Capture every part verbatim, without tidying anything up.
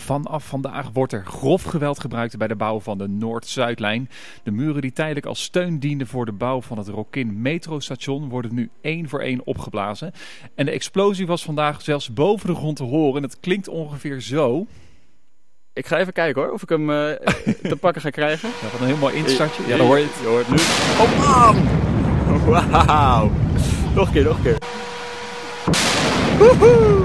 Vanaf vandaag wordt er grof geweld gebruikt bij de bouw van de Noord-Zuidlijn. De muren die tijdelijk als steun dienden voor de bouw van het Rokin metrostation worden nu één voor één opgeblazen. En de explosie was vandaag zelfs boven de grond te horen. Het klinkt ongeveer zo. Ik ga even kijken hoor, of ik hem uh, te pakken ga krijgen. Ja, wat een heel mooi instartje. Ja, dan hoor je het. Je hoort het nu. Oh man! Wauw! Nog een keer, nog een keer. Woehoe!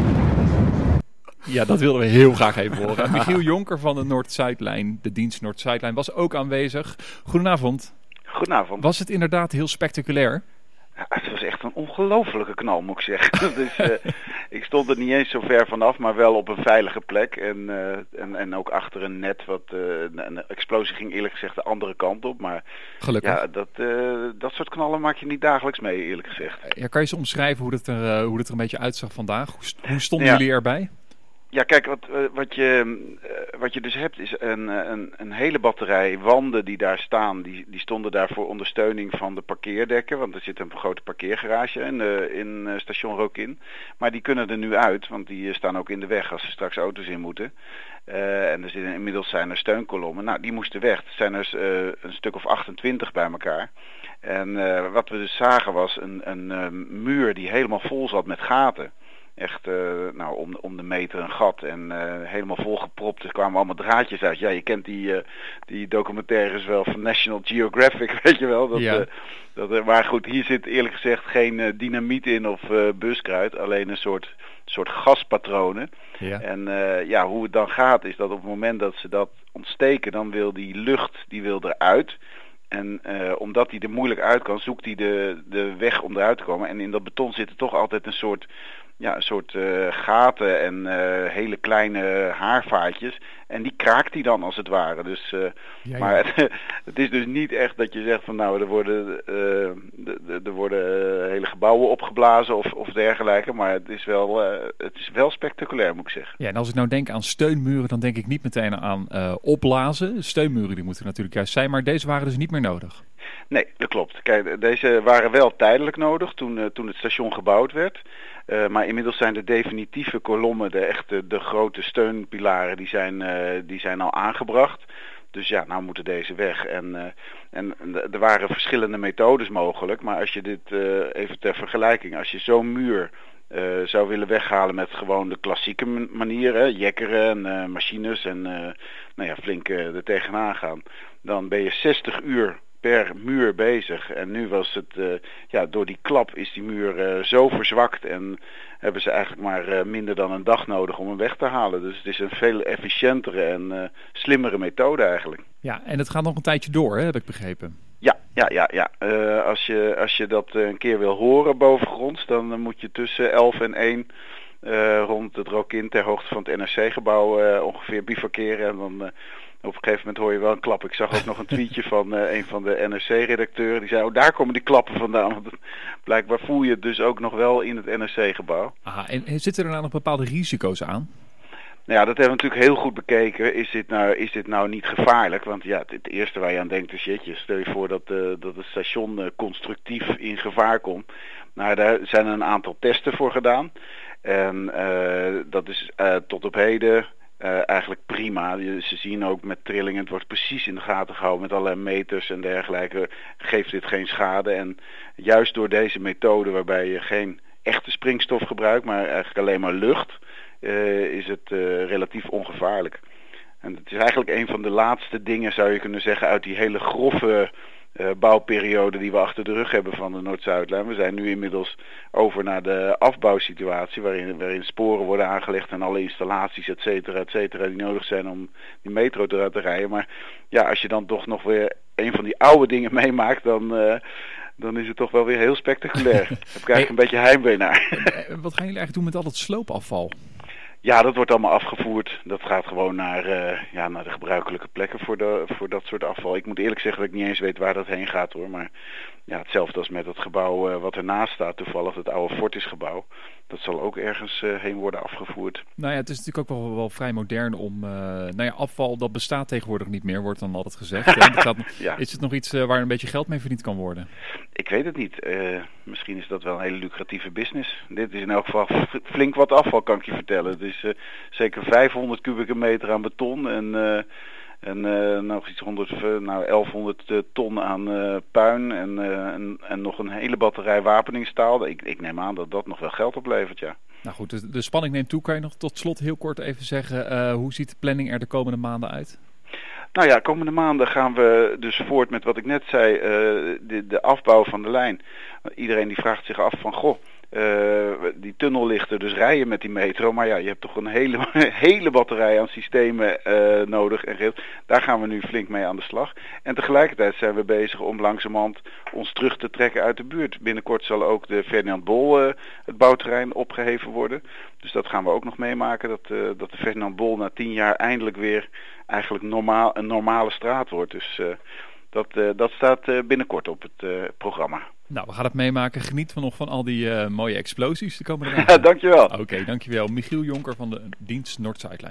Ja, dat wilden we heel graag even horen. Michiel Jonker van de Noord-Zuidlijn, de dienst Noord-Zuidlijn, was ook aanwezig. Goedenavond. Goedenavond. Was het inderdaad heel spectaculair? Ja, het was echt een ongelofelijke knal, moet ik zeggen. dus, uh, ik stond er niet eens zo ver vanaf, maar wel op een veilige plek. En, uh, en, en ook achter een net. Wat, uh, een explosie ging eerlijk gezegd de andere kant op. Maar gelukkig. Ja, dat, uh, dat soort knallen maak je niet dagelijks mee, eerlijk gezegd. Ja, kan je eens omschrijven hoe het er, uh, hoe het er een beetje uitzag vandaag? Hoe, hoe stonden ja. jullie erbij? Ja, kijk, wat, uh, wat, je, uh, wat je dus hebt is een, een, een hele batterij wanden die daar staan. Die, die stonden daar voor ondersteuning van de parkeerdekken. Want er zit een grote parkeergarage in, uh, in uh, station Rokin. Maar die kunnen er nu uit, want die uh, staan ook in de weg als er straks auto's in moeten. Uh, en er zitten, inmiddels zijn er steunkolommen. Nou, die moesten weg. Er zijn er uh, een stuk of achtentwintig bij elkaar. En uh, wat we dus zagen was een, een uh, muur die helemaal vol zat met gaten. Echt uh, nou, om, om de meter een gat en uh, helemaal volgepropt. Er kwamen allemaal draadjes uit. Ja, je kent die, uh, die documentaires wel van National Geographic, weet je wel. Dat, ja. uh, dat, uh, maar goed, hier zit eerlijk gezegd geen uh, dynamiet in of uh, buskruid. Alleen een soort, soort gaspatronen. Ja. En uh, ja, hoe het dan gaat is dat op het moment dat ze dat ontsteken, dan wil die lucht die wil eruit. En uh, omdat hij er moeilijk uit kan, zoekt hij de, de weg om eruit te komen. En in dat beton zitten toch altijd een soort... Ja, een soort uh, gaten en uh, hele kleine haarvaatjes. En die kraakt hij dan als het ware. Dus, uh, ja, ja. Maar het, het is dus niet echt dat je zegt van nou, er worden, uh, de, de, er worden uh, hele gebouwen opgeblazen of, of dergelijke. Maar het is, wel, uh, het is wel spectaculair, moet ik zeggen. Ja, en als ik nou denk aan steunmuren, dan denk ik niet meteen aan uh, opblazen. Steunmuren die moeten natuurlijk juist zijn, maar deze waren dus niet meer nodig. Nee, dat klopt. Kijk, deze waren wel tijdelijk nodig toen, uh, toen het station gebouwd werd. Uh, maar inmiddels zijn de definitieve kolommen, de echte de grote steunpilaren, die zijn, uh, die zijn al aangebracht. Dus ja, nou moeten deze weg. En, uh, en er waren verschillende methodes mogelijk. Maar als je dit uh, even ter vergelijking, als je zo'n muur uh, zou willen weghalen met gewoon de klassieke manier, hè, jekkeren en uh, machines en uh, nou ja, flink uh, er tegenaan gaan, dan ben je zestig uur per muur bezig. En nu was het, uh, ja, door die klap is die muur uh, zo verzwakt en hebben ze eigenlijk maar uh, minder dan een dag nodig om hem weg te halen. Dus het is een veel efficiëntere en uh, slimmere methode eigenlijk. Ja, en het gaat nog een tijdje door, hè, heb ik begrepen. Ja, ja, ja, ja. Uh, als je, als je dat uh, een keer wil horen bovengronds, dan uh, moet je tussen elf en één uh, rond het Rokin ter hoogte van het N R C-gebouw uh, ongeveer bivakeren en dan... Uh, Op een gegeven moment hoor je wel een klap. Ik zag ook nog een tweetje van uh, een van de N R C-redacteuren. Die zei, oh, daar komen die klappen vandaan. Want blijkbaar voel je het dus ook nog wel in het N R C-gebouw. Aha, en zitten er nou nog bepaalde risico's aan? Nou ja, dat hebben we natuurlijk heel goed bekeken. Is dit nou, is dit nou niet gevaarlijk? Want ja, het, het eerste waar je aan denkt is, jeetje, stel je voor dat, uh, dat het station uh, constructief in gevaar komt. Nou, daar zijn een aantal testen voor gedaan. En uh, dat is uh, tot op heden... Uh, eigenlijk prima. Ze zien ook met trillingen, het wordt precies in de gaten gehouden met allerlei meters en dergelijke. Geeft dit geen schade. En juist door deze methode waarbij je geen echte springstof gebruikt, maar eigenlijk alleen maar lucht, uh, is het uh, relatief ongevaarlijk. En het is eigenlijk een van de laatste dingen, zou je kunnen zeggen, uit die hele grove uh, bouwperiode die we achter de rug hebben van de Noord-Zuidlijn. We zijn nu inmiddels over naar de afbouwsituatie waarin, waarin sporen worden aangelegd en alle installaties, et cetera, et cetera, die nodig zijn om die metro te laten rijden. Maar ja, als je dan toch nog weer een van die oude dingen meemaakt, dan, uh, dan is het toch wel weer heel spectaculair. Daar heb ik eigenlijk een beetje heimwee naar. Wat gaan jullie eigenlijk doen met al het sloopafval? Ja, dat wordt allemaal afgevoerd. Dat gaat gewoon naar, uh, ja, naar de gebruikelijke plekken voor, de, voor dat soort afval. Ik moet eerlijk zeggen dat ik niet eens weet waar dat heen gaat hoor. Maar ja, hetzelfde als met het gebouw uh, wat ernaast staat. Toevallig het oude Fortis-gebouw. Dat zal ook ergens uh, heen worden afgevoerd. Nou ja, het is natuurlijk ook wel, wel vrij modern om... Uh, nou ja, afval dat bestaat tegenwoordig niet meer, wordt dan altijd gezegd. Ja, dat gaat, ja. Is het nog iets uh, waar een beetje geld mee verdiend kan worden? Ik weet het niet. Uh, misschien is dat wel een hele lucratieve business. Dit is in elk geval flink wat afval, kan ik je vertellen. Dus is uh, zeker vijfhonderd kubieke meter aan beton en, uh, en uh, nog iets honderd, uh, nou elfhonderd uh, ton aan uh, puin en, uh, en, en nog een hele batterij wapeningstaal. Ik, ik neem aan dat dat nog wel geld oplevert, ja. Nou goed, de, de spanning neemt toe. Kan je nog tot slot heel kort even zeggen, uh, hoe ziet de planning er de komende maanden uit? Nou ja, komende maanden gaan we dus voort met wat ik net zei, uh, de, de afbouw van de lijn. Iedereen die vraagt zich af van, goh, uh, die tunnel ligt er, dus rijden met die metro. Maar ja, je hebt toch een hele, hele batterij aan systemen uh, nodig. En daar gaan we nu flink mee aan de slag. En tegelijkertijd zijn we bezig om langzamerhand ons terug te trekken uit de buurt. Binnenkort zal ook de Ferdinand Bol, uh, het bouwterrein, opgeheven worden. Dus dat gaan we ook nog meemaken, dat, uh, dat de Ferdinand Bol na tien jaar eindelijk weer eigenlijk normaal, een normale straat wordt. Dus uh, dat, uh, dat staat uh, binnenkort op het uh, programma. Nou, we gaan het meemaken. Geniet van nog van al die uh, mooie explosies de komende dagen. Ja, dankjewel. Oké, okay, dankjewel. Michiel Jonker van de dienst Noord-Zuidlijn.